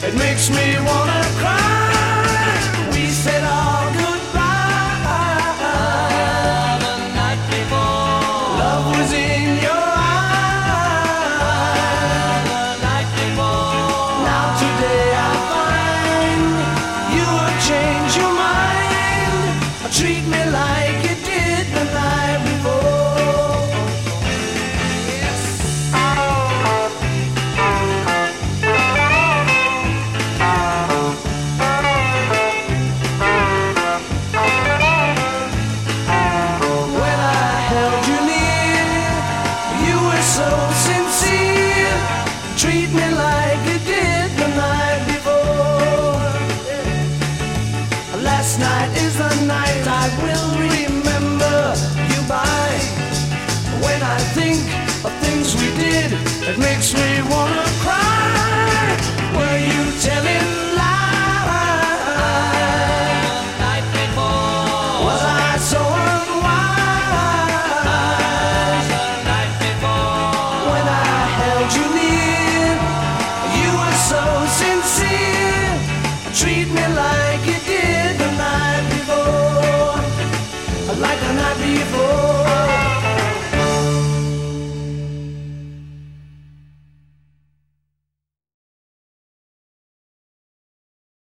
It makes me wanna cry. We said our goodbye the night before. Love was in your eyes the night before. Now today I find you have changed your mind. Treat me like you did the night before. Yes. When I held you near, you were so sincere. Treat me like you did the night before. Last night is the night I will remember you by. When I think of things we did, it makes me wanna cry. Were you telling lies the night before? Was I so unwise the night before? When I held you near, you were so sincere. Treat me like you did the night before, like the night before.